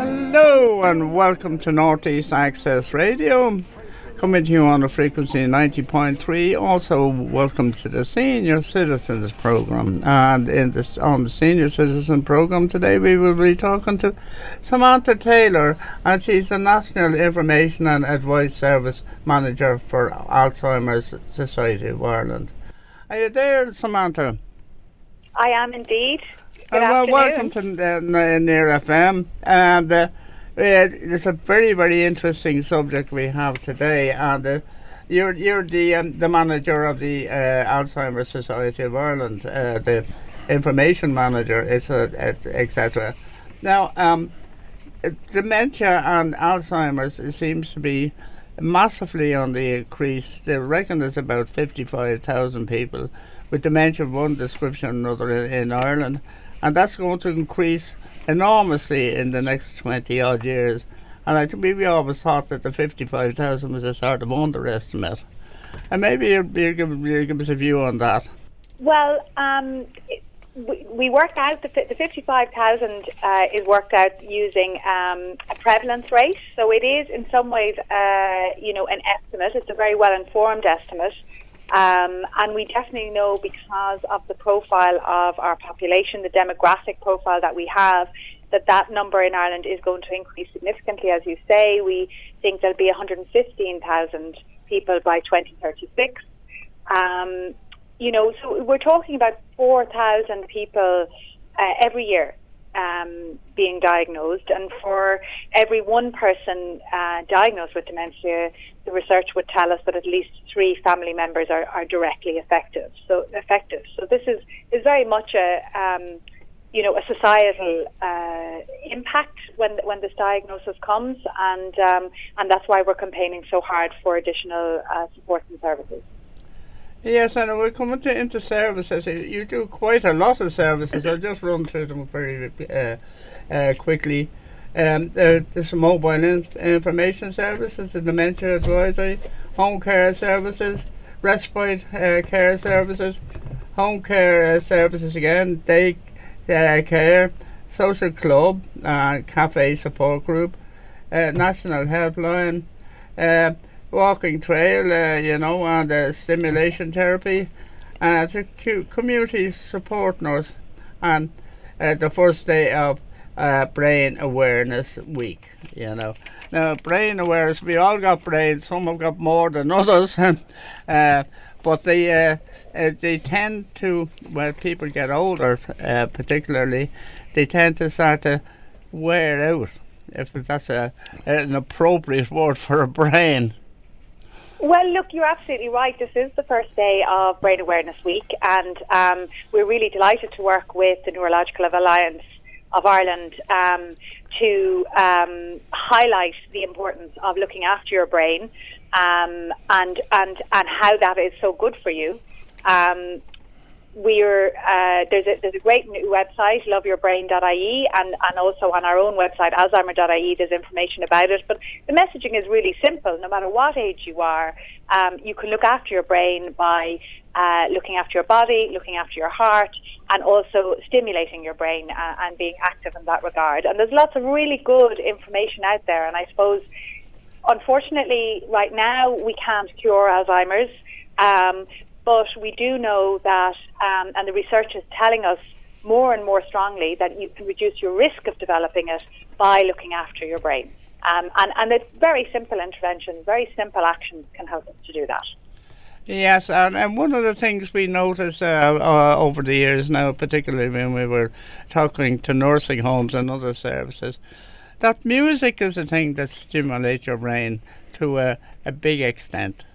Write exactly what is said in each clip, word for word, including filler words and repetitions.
Hello and welcome to Northeast Access Radio, coming to you on the frequency ninety point three. Also, welcome to the Senior Citizens Program. And in this, on the Senior Citizen Program today, we will be talking to Samantha Taylor, and she's the National Information and Advice Service Manager for Alzheimer's Society of Ireland. Are you there, Samantha? I am indeed. Good uh, well, afternoon. welcome to uh, Near F M. And uh, uh, it's a very, very interesting subject we have today. And uh, you're you're the um, the manager of the uh, Alzheimer's Society of Ireland, uh, the information manager, et cetera. Now, um, dementia and Alzheimer's, it seems to be massively on the increase. They reckon there's about fifty-five thousand people with dementia of one description or another in, in Ireland, and that's going to increase enormously in the next twenty odd years. And I think we always thought that the fifty-five thousand was a sort of underestimate. And maybe you'll, you'll, give, you'll give us a view on that. Well, um, we, we worked out the, the fifty-five thousand uh, is worked out using um, a prevalence rate. So it is in some ways, uh, you know, an estimate. It's a very well informed estimate. Um, and we definitely know, because of the profile of our population, the demographic profile that we have, that that number in Ireland is going to increase significantly. As you say, we think there'll be one hundred fifteen thousand people by twenty thirty-six. Um, you know, so we're talking about four thousand people uh, every year um, being diagnosed, and for every one person uh, diagnosed with dementia, the research would tell us that at least three family members are, are directly effective. So effective. So this is, is very much a um, you know a societal uh, impact when when this diagnosis comes, and um, and that's why we're campaigning so hard for additional uh, support and services. Yes, and we're coming to into services. You do quite a lot of services. I'll just run through them very uh, uh, quickly. Um, uh, there's mobile in- information services, the dementia advisory, home care services, respite uh, care services, home care uh, services again, day uh, care, social club, uh, cafe support group, uh, national helpline, uh, walking trail, uh, you know, and uh, stimulation therapy, and it's a cu- community support nurse, and uh, the first day of uh, Brain Awareness Week, you know. Now, brain awareness, we all got brains, some have got more than others, uh, but they, uh, uh, they tend to, when people get older uh, particularly, they tend to start to wear out, if that's a, an appropriate word for a brain. Well, look, you're absolutely right. This is the first day of Brain Awareness Week, and um, we're really delighted to work with the Neurological Alliance of Ireland um, to um, highlight the importance of looking after your brain um, and and and how that is so good for you. Um, We're uh, there's a there's a great new website, love your brain dot I E, and, and also on our own website, alzheimer dot I E, there's information about it. But the messaging is really simple. No matter what age you are, um, you can look after your brain by uh, looking after your body, looking after your heart, and also stimulating your brain uh, and being active in that regard. And there's lots of really good information out there. And I suppose, unfortunately, right now we can't cure Alzheimer's. Um, But we do know that, um, and the research is telling us more and more strongly that you can reduce your risk of developing it by looking after your brain. Um, and, and it's very simple interventions, very simple actions can help us to do that. Yes, and, and one of the things we noticed uh, uh, over the years now, particularly when we were talking to nursing homes and other services, that music is a thing that stimulates your brain to a, a big extent.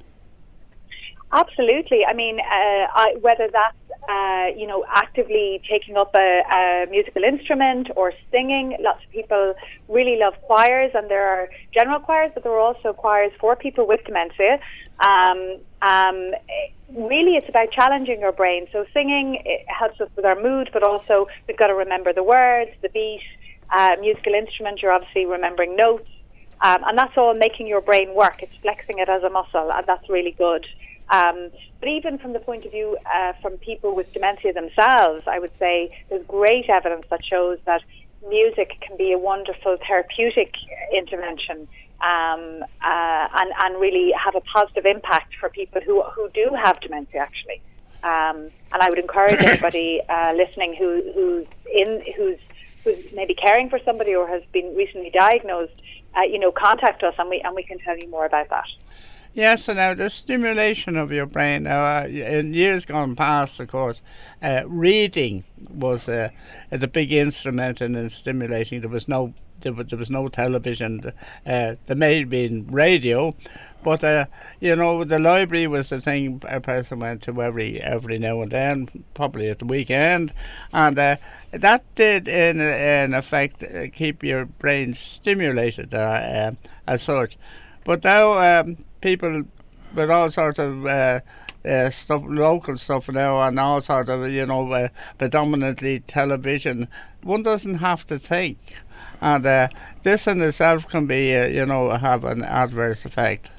Absolutely. I mean, uh, I, whether that's, uh, you know, actively taking up a, a musical instrument or singing. Lots of people really love choirs, and there are general choirs, but there are also choirs for people with dementia. Um, um, really, it's about challenging your brain. So singing, it helps us with our mood, but also we've got to remember the words, the beat. Uh, musical instrument, you're obviously remembering notes. Um, and that's all making your brain work. It's flexing it as a muscle, and that's really good. Um, but even from the point of view uh, from people with dementia themselves, I would say there's great evidence that shows that music can be a wonderful therapeutic intervention, um, uh, and, and really have a positive impact for people who, who do have dementia, actually. Um, and I would encourage anybody uh, listening who, who's in who's who's maybe caring for somebody or has been recently diagnosed, uh, you know, contact us, and we and we can tell you more about that. Yes, so now the stimulation of your brain. Now, uh, in years gone past, of course, uh, reading was uh, the big instrument in, in stimulating. There was no there was, there was no television. Uh, there may have been radio. But, uh, you know, the library was the thing a person went to every every now and then, probably at the weekend. And uh, that did, in, in effect, uh, keep your brain stimulated uh, uh, as such. But now um, people with all sorts of uh, uh, stuff, local stuff now, and all sorts of, you know, uh, predominantly television, one doesn't have to think. And uh, this in itself can be, uh, you know, have an adverse effect.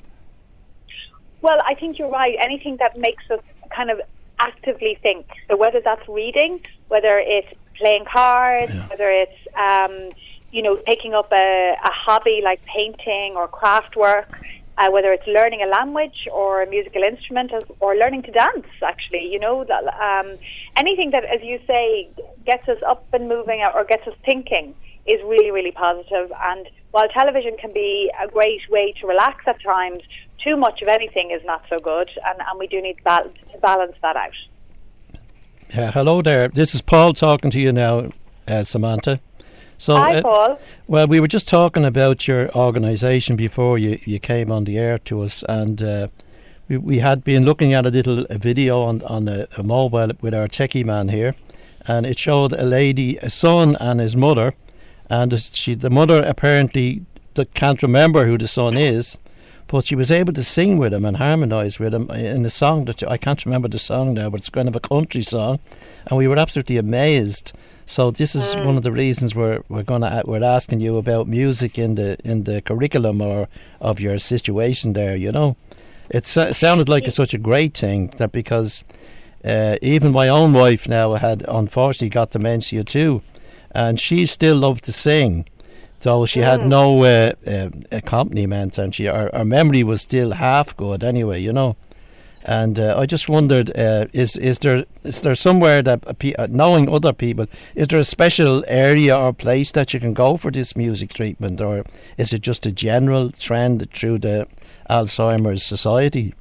Well, I think you're right. Anything that makes us kind of actively think. So whether that's reading, whether it's playing cards, yeah. whether it's, um, you know, picking up a, a hobby like painting or craft work, uh, whether it's learning a language or a musical instrument, or learning to dance, actually, you know, um, anything that, as you say, gets us up and moving or gets us thinking is really, really positive. And while television can be a great way to relax at times, too much of anything is not so good, and, and we do need to, bal- to balance that out. Yeah, hello there. This is Paul talking to you now, uh, Samantha. So, Hi, uh, Paul. Well, we were just talking about your organisation before you, you came on the air to us, and uh, we, we had been looking at a little a video on, on a, a mobile with our techie man here, and it showed a lady, a son and his mother, and she, the mother apparently can't remember who the son is, but she was able to sing with him and harmonise with him in a song that I can't remember the song now, but it's kind of a country song, and we were absolutely amazed. So this is mm. one of the reasons we're we're gonna we're asking you about music in the in the curriculum or of your situation there. You know, it, it sounded like it's such a great thing that because uh, even my own wife now had unfortunately got dementia too, and she still loved to sing. So she mm. had no uh, uh, accompaniment, and she her, her memory was still half good anyway, you know. And uh, I just wondered, uh, is is there is there somewhere that uh, pe- uh, knowing other people, is there a special area or place that you can go for this music treatment, or is it just a general trend through the Alzheimer's Society?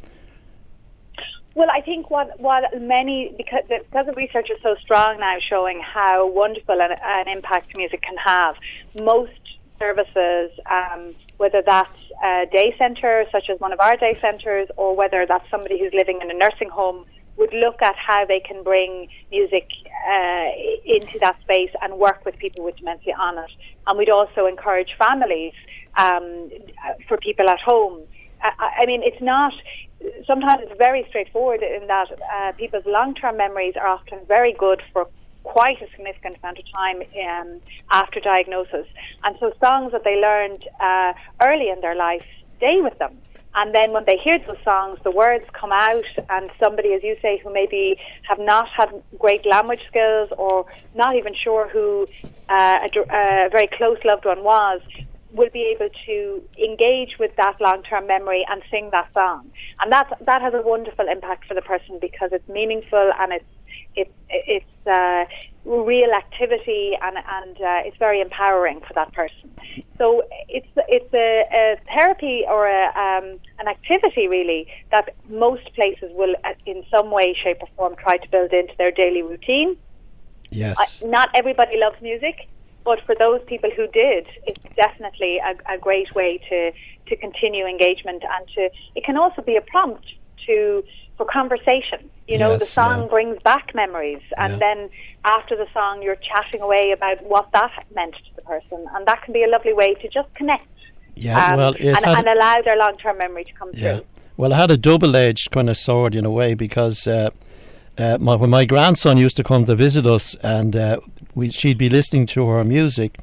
Well, I think what, what many, because, because the research is so strong now showing how wonderful an, an impact music can have, most services, um, whether that's a day centre, such as one of our day centres, or whether that's somebody who's living in a nursing home, would look at how they can bring music uh, into that space and work with people with dementia on it. And we'd also encourage families um, for people at home. I, I mean, it's not... Sometimes it's very straightforward in that uh, people's long-term memories are often very good for quite a significant amount of time um, after diagnosis. And so songs that they learned uh, early in their life stay with them. And then when they hear those songs, the words come out, and somebody, as you say, who maybe have not had great language skills or not even sure who uh, a, a very close loved one was, will be able to engage with that long-term memory and sing that song. And that that has a wonderful impact for the person because it's meaningful and it's it, it's uh, real activity and, and uh, it's very empowering for that person. So it's it's a, a therapy or a, um, an activity really that most places will uh, in some way, shape or form try to build into their daily routine. Yes. Uh, not everybody loves music, but for those people who did, it's definitely a, a great way to, to continue engagement, and to it can also be a prompt to for conversation. You know, yes, the song yeah. brings back memories, and yeah. then after the song, you're chatting away about what that meant to the person, and that can be a lovely way to just connect. Yeah, um, well, it and, had, and allow their long-term memory to come yeah. through. Well, it had a double-edged kind of sword in a way because. Uh, Uh, my, when my grandson used to come to visit us, and uh, we, she'd be listening to her music,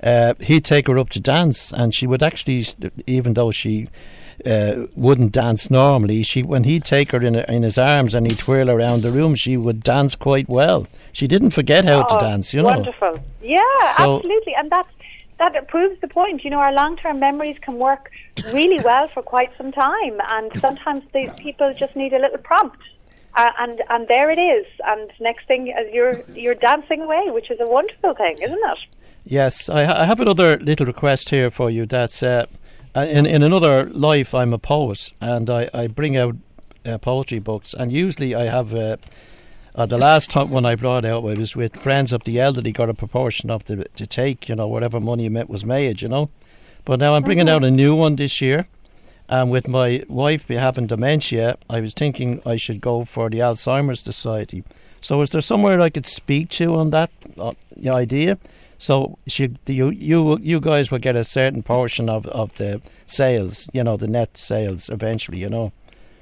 uh, he'd take her up to dance, and she would actually, even though she uh, wouldn't dance normally, she when he'd take her in in his arms and he'd twirl around the room, she would dance quite well. She didn't forget how oh, to dance, you know. Wonderful. Yeah, so, absolutely. And that's, that proves the point. You know, our long-term memories can work really well for quite some time, and sometimes these people just need a little prompt. Uh, and and there it is. And next thing, as you're you're dancing away, which is a wonderful thing, isn't it? Yes, I, ha- I have another little request here for you. That's uh, in in another life, I'm a poet, and I, I bring out uh, poetry books, and usually I have. Uh, uh, the last time when I brought out, I was with Friends of the Elderly, got a proportion of the to take, you know, whatever money met was made, you know. But now I'm bringing mm-hmm. out a new one this year. And with my wife having dementia, I was thinking I should go for the Alzheimer's Society. So is there somewhere I could speak to on that uh, idea? So should you you you guys will get a certain portion of, of the sales, you know, the net sales eventually, you know.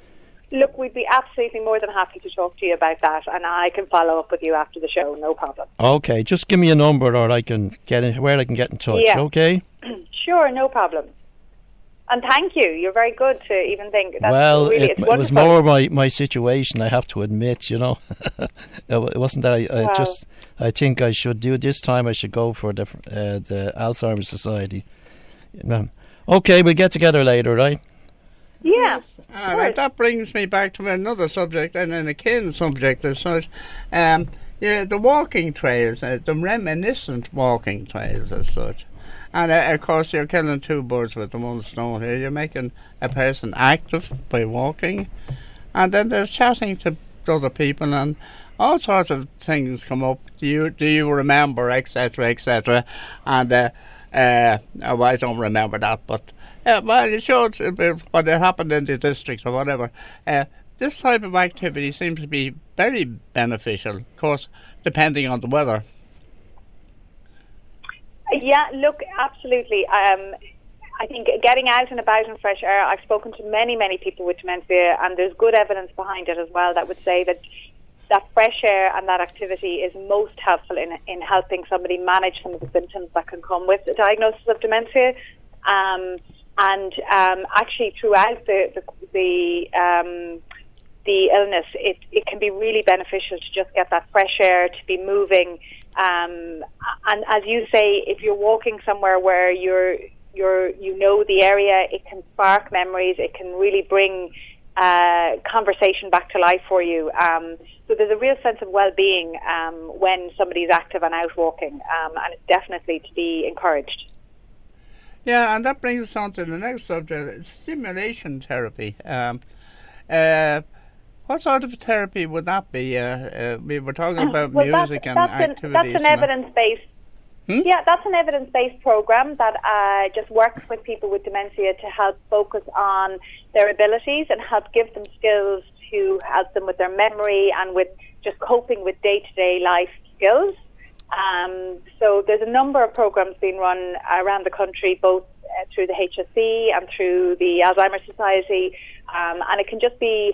Look, we'd be absolutely more than happy to talk to you about that, and I can follow up with you after the show, no problem. Okay, just give me a number, or I can get in, where I can get in touch. Yeah. Okay. Sure, no problem. And thank you. You're very good to even think. That's well, really, it, it was more my, my situation, I have to admit, you know. It wasn't that I, I wow. just, I think I should do this time, I should go for the, uh, the Alzheimer's Society. Um, okay, we'll get together later, right? Yeah. All right, that brings me back to another subject, and an akin subject as such. Um, yeah, the walking trails, uh, the reminiscent walking trails as such. And uh, of course, you're killing two birds with the one stone here. You're making a person active by walking, and then there's chatting to other people, and all sorts of things come up. Do you do you remember, et cetera, et cetera? And uh, uh, oh, I don't remember that, but uh, well, it showed what happened in the district or whatever. Uh, this type of activity seems to be very beneficial, of course, depending on the weather. Yeah, look, absolutely. Um, I think getting out and about in fresh air, I've spoken to many, many people with dementia, and there's good evidence behind it as well that would say that that fresh air and that activity is most helpful in in helping somebody manage some of the symptoms that can come with the diagnosis of dementia. Um, and um, actually, throughout the the, the um, the illness, it, it can be really beneficial to just get that fresh air, to be moving. Um, and as you say, if you're walking somewhere where you're, you're, you know the area, it can spark memories. It can really bring uh, conversation back to life for you. Um, so there's a real sense of well-being um, when somebody's active and out walking, um, and it's definitely to be encouraged. Yeah, and that brings us on to the next subject: stimulation therapy. Um, uh, What sort of therapy would that be? Uh, uh, we were talking about well, music that's, and that's activities. An, that's an evidence-based. Hmm? Yeah, that's an evidence-based program that uh, just works with people with dementia to help focus on their abilities and help give them skills to help them with their memory and with just coping with day-to-day life skills. Um, so there's a number of programs being run around the country, both uh, through the H S C and through the Alzheimer's Society, um, and it can just be.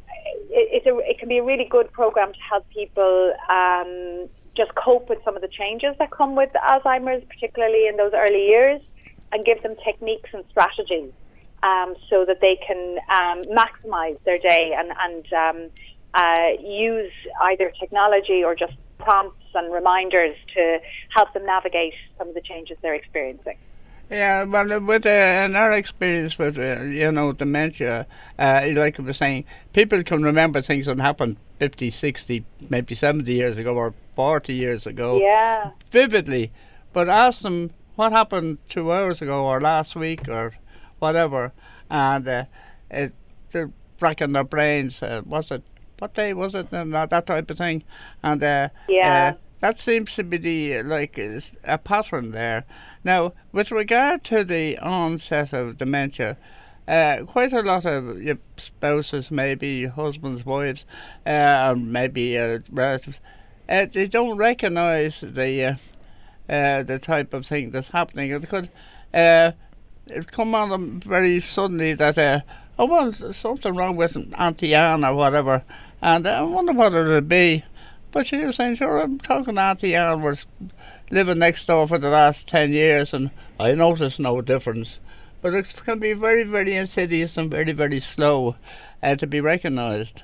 It, a, it can be a really good program to help people um, just cope with some of the changes that come with Alzheimer's, particularly in those early years, and give them techniques and strategies um, so that they can um, maximise their day and, and um, uh, use either technology or just prompts and reminders to help them navigate some of the changes they're experiencing. Yeah, well, with uh, in our experience with, uh, you know, dementia, uh, like I was saying, people can remember things that happened fifty, sixty, maybe seventy years ago or forty years ago. Yeah. Vividly. But ask them what happened two hours ago or last week or whatever, and uh, it, they're racking their brains. Uh, was it, what day was it? And that type of thing. And uh, yeah. Uh, that seems to be the, like, a pattern there. Now, with regard to the onset of dementia, uh, quite a lot of your spouses, maybe husbands, wives, uh, or maybe uh, relatives, uh, they don't recognise the uh, uh, the type of thing that's happening. It could uh, it come on them very suddenly that, uh, oh, well, there's something wrong with Auntie Anne or whatever, and I wonder what it would be. But she was saying, sure, I'm talking to Auntie Anne, we're living next door for the last ten years, and I noticed no difference. But it can be very, very insidious and very, very slow uh, to be recognised.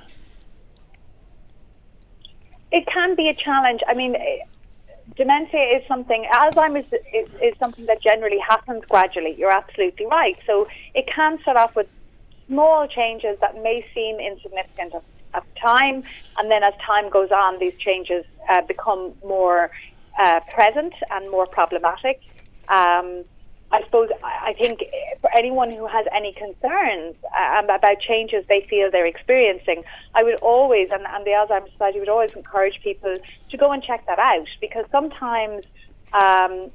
It can be a challenge. I mean, dementia is something, Alzheimer's is, is something that generally happens gradually. You're absolutely right. So it can start off with small changes that may seem insignificant at, at the time, and then as time goes on, these changes uh, become more uh, present and more problematic. Um, I suppose, I think for anyone who has any concerns uh, about changes they feel they're experiencing, I would always, and, and the Alzheimer's Society would always encourage people to go and check that out, because sometimes um,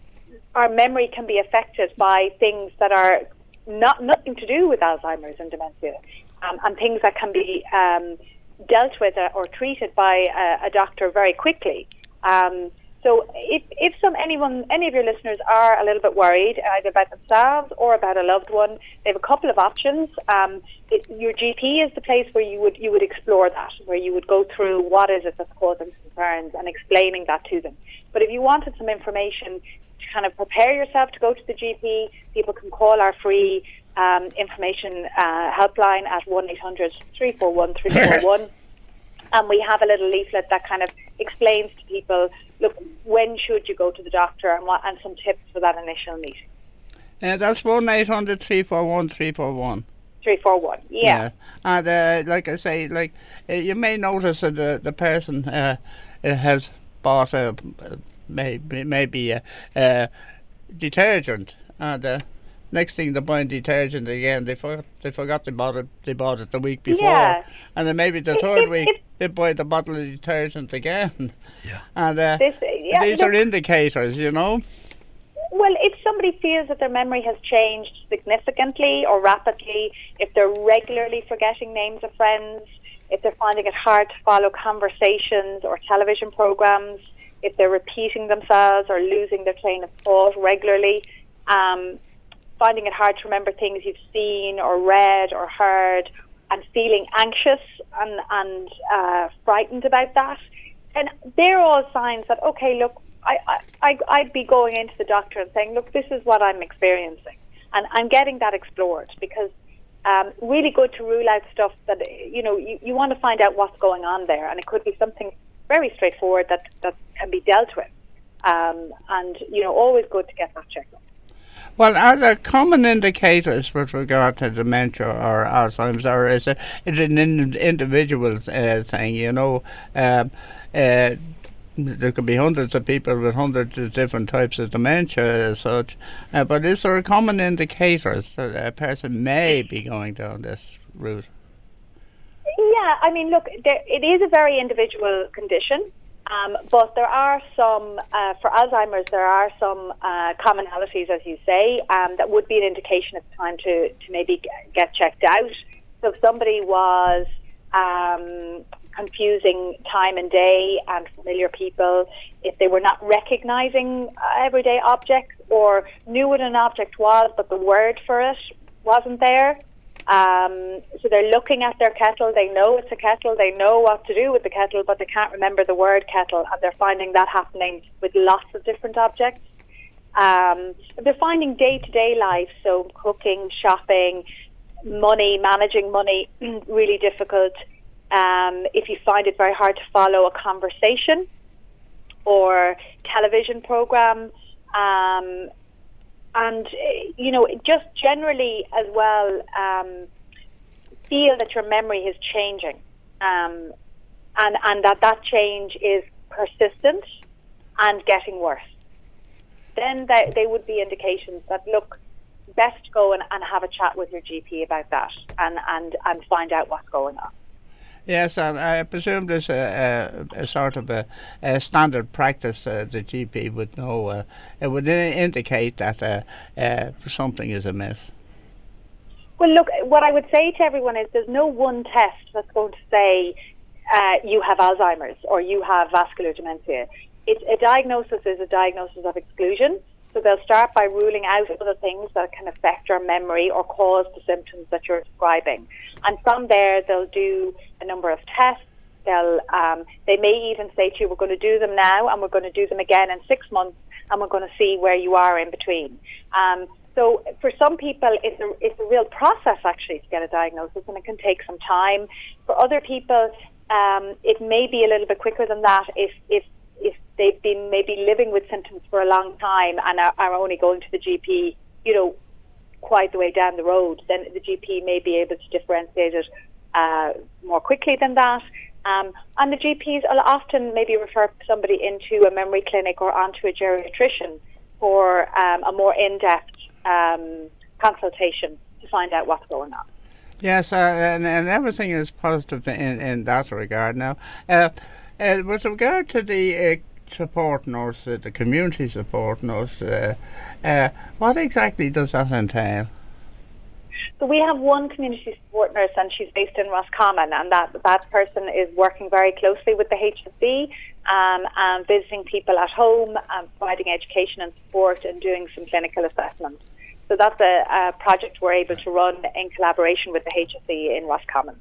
our memory can be affected by things that are not nothing to do with Alzheimer's and dementia, um, and things that can be um, dealt with uh, or treated by a, a doctor very quickly. Um, So if, if some anyone, any of your listeners are a little bit worried, either about themselves or about a loved one, they have a couple of options. Um, it, your G P is the place where you would you would explore that, where you would go through what is it that's causing concerns and explaining that to them. But if you wanted some information to kind of prepare yourself to go to the G P, people can call our free um, information uh, helpline at one eight hundred three four one three four one. And we have a little leaflet that kind of explains to people, look, when should you go to the doctor, and what, and some tips for that initial meeting. Uh, that's one eight hundred three four one three four one. three four one, yeah. yeah. And uh, like I say, like uh, you may notice that the, the person uh, has bought a, maybe, maybe a, a detergent, and uh, next thing they're buying detergent again. They forgot they forgot they bought it. They bought it the week before, yeah. and then maybe the It, third it, week it, they buy the bottle of detergent again. Yeah. And uh, this, yeah, these look, are indicators, you know. Well, if somebody feels that their memory has changed significantly or rapidly, if they're regularly forgetting names of friends, if they're finding it hard to follow conversations or television programs, if they're repeating themselves or losing their train of thought regularly, um, finding it hard to remember things you've seen or read or heard, and feeling anxious and, and uh, frightened about that, and they're all signs that, okay, look, I, I, I'd be going into the doctor and saying, look, this is what I'm experiencing, and I'm getting that explored, because um, really good to rule out stuff that, you know, you, you want to find out what's going on there, and it could be something very straightforward that, that can be dealt with, um, and, you know, always good to get that checked up. Well, are there common indicators with regard to dementia or Alzheimer's, or is it, is it an individual uh, thing, you know? Um, uh, there could be hundreds of people with hundreds of different types of dementia as such, uh, but is there a common indicator that a person may be going down this route? Yeah, I mean, look, there, it is a very individual condition. Um, but there are some, uh, for Alzheimer's, there are some uh, commonalities, as you say, um, that would be an indication it's time to, to maybe g- get checked out. So if somebody was um, confusing time and day and familiar people, if they were not recognising uh, everyday objects, or knew what an object was but the word for it wasn't there, Um, so they're looking at their kettle, they know it's a kettle, they know what to do with the kettle, but they can't remember the word kettle, and they're finding that happening with lots of different objects. Um, they're finding day-to-day life, so cooking, shopping, money, managing money, really difficult. Um, if you find it very hard to follow a conversation or television program, um, and, you know, just generally as well, um, feel that your memory is changing, um, and, and that that change is persistent and getting worse. Then they, they would be indications that, look, best go and, and have a chat with your G P about that, and, and, and find out what's going on. Yes, and I presume there's a, a, a sort of a, a standard practice uh, the G P would know. Uh, it would I- indicate that uh, uh, something is amiss. Well, look, what I would say to everyone is there's no one test that's going to say uh, you have Alzheimer's or you have vascular dementia. It's, a diagnosis is a diagnosis of exclusion. So they'll start by ruling out other things that can affect your memory or cause the symptoms that you're describing. And from there, they'll do a number of tests They'll um, they may even say to you, we're going to do them now and we're going to do them again in six months and we're going to see where you are in between. Um, so for some people, it's a, it's a real process actually to get a diagnosis, and it can take some time. For other people, um, it may be a little bit quicker than that if, if, if they've been maybe living with symptoms for a long time and are, are only going to the G P, you know, quite the way down the road. Then the G P may be able to differentiate it uh, more quickly than that. Um, and the G Ps will often maybe refer somebody into a memory clinic or onto a geriatrician for um, a more in-depth um, consultation to find out what's going on. Yes, uh, and, and everything is positive in, in that regard now. Uh, uh, with regard to the uh, support nurse, uh, the community support nurse, uh, uh, what exactly does that entail? So we have one community support nurse, and she's based in Roscommon, and that that person is working very closely with the H S E um, and visiting people at home and providing education and support and doing some clinical assessment. So that's a, a project we're able to run in collaboration with the H S E in Roscommon.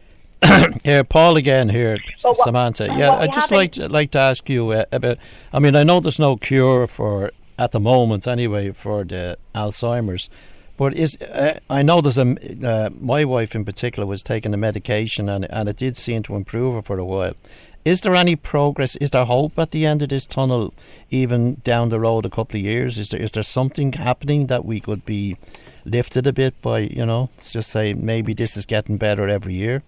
Yeah, Paul again here, what, Samantha. Yeah, I'd just like to, like to ask you uh, about, I mean, I know there's no cure for, at the moment anyway, for the Alzheimer's. But is uh, I know there's a uh, my wife in particular was taking the medication and and it did seem to improve her for a while. Is there any progress? Is there hope at the end of this tunnel, even down the road a couple of years? Is there is there something happening that we could be lifted a bit by? You know, let's just say maybe this is getting better every year.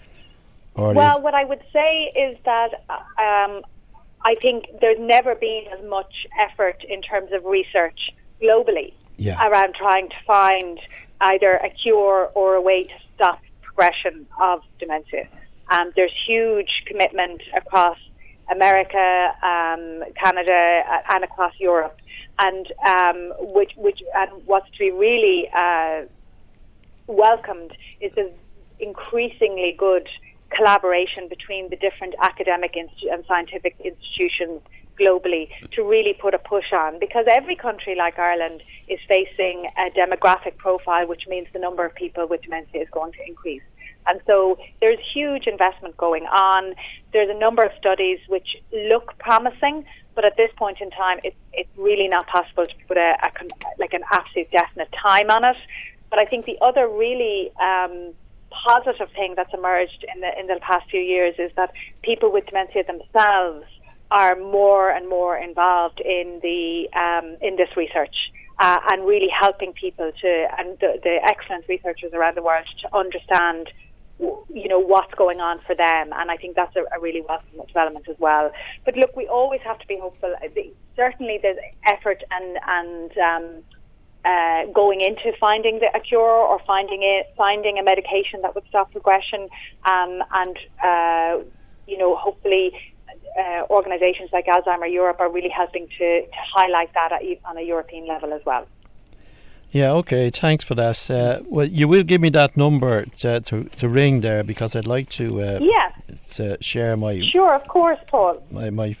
Or well, is what I would say is that um, I think there's never been as much effort in terms of research globally. Yeah. Around trying to find either a cure or a way to stop progression of dementia. Um, there's huge commitment across America, um, Canada, uh, and across Europe, and um, which, which, and what's to be really uh, welcomed is the increasingly good collaboration between the different academic inst- and scientific institutions globally to really put a push on, because every country like Ireland is facing a demographic profile, which means the number of people with dementia is going to increase. And so there's huge investment going on. There's a number of studies which look promising, but at this point in time, it's it's really not possible to put a, a like an absolute definite time on it. But I think the other really um, positive thing that's emerged in the in the past few years is that people with dementia themselves are more and more involved in the um, in this research uh, and really helping people to, and the, the excellent researchers around the world to understand, you know, what's going on for them. And I think that's a, a really welcome development as well. But look, we always have to be hopeful. Certainly there's effort and and um, uh, going into finding the, a cure or finding it, finding a medication that would stop progression, um, and uh, you know, hopefully Uh, organisations like Alzheimer Europe are really helping to, to highlight that at, on a European level as well. Yeah, okay, thanks for that. Uh, well, you will give me that number to to, to ring there, because I'd like to uh, yeah. to share my... Sure, of course, Paul. My, my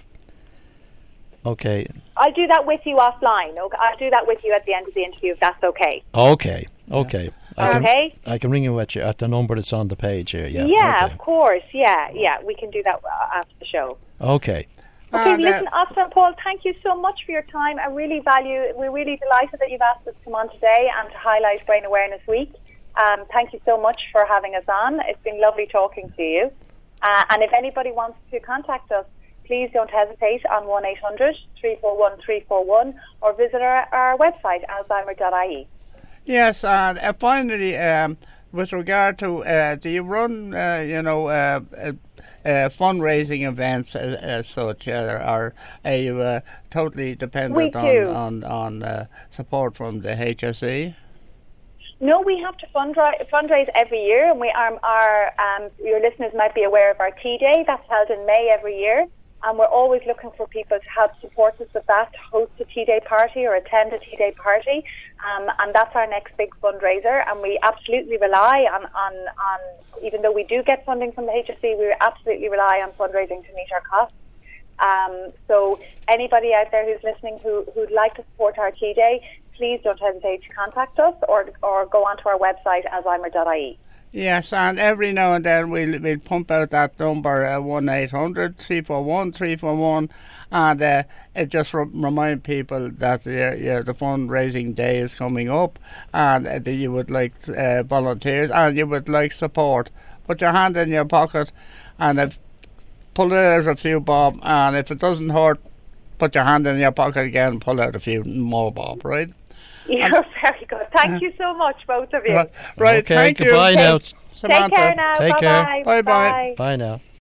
Okay. I'll do that with you offline. Okay? I'll do that with you at the end of the interview, if that's okay. Okay, okay. I can, okay. I can ring you at, you at the number that's on the page here, yeah. Yeah, okay. Of course, yeah, yeah. We can do that after the show. Okay. Okay, uh, listen, Oscar and Paul, thank you so much for your time. I really value, we're really delighted that you've asked us to come on today and to highlight Brain Awareness Week. Um, thank you so much for having us on. It's been lovely talking to you. Uh, and if anybody wants to contact us, please don't hesitate on one eight hundred, three four one, three four one or visit our, our website, alzheimer dot I E. Yes, and uh, finally, um, with regard to, uh, do you run, uh, you know, uh, uh, uh, fundraising events as, as such, uh, or are you uh, totally dependent on on, on uh, support from the H S E? No, we have to fundraise, fundraise every year, and we are, our, um, your listeners might be aware of our Tea Day. That's held in May every year, and we're always looking for people to help support us with that, to host a Tea Day party or attend a Tea Day party, um, and that's our next big fundraiser, and we absolutely rely on, on, on, even though we do get funding from the H S E, we absolutely rely on fundraising to meet our costs. Um, so anybody out there who's listening who, who'd like to support our Tea Day, please don't hesitate to contact us or or go onto our website, alzheimer dot I E. Yes, and every now and then we'll we'll pump out that number uh, one eight hundred three four one three four one, and uh, it just re- remind people that uh, yeah, the fundraising day is coming up, and uh, that you would like uh, volunteers and you would like support. Put your hand in your pocket, and if, pull it out a few bob, and if it doesn't hurt, put your hand in your pocket again and pull out a few more bob, right? You're very good. Thank you so much, both of you. Right, right Okay, thank goodbye you. now. Take care now. Take bye care. Bye. Bye-bye. Bye now.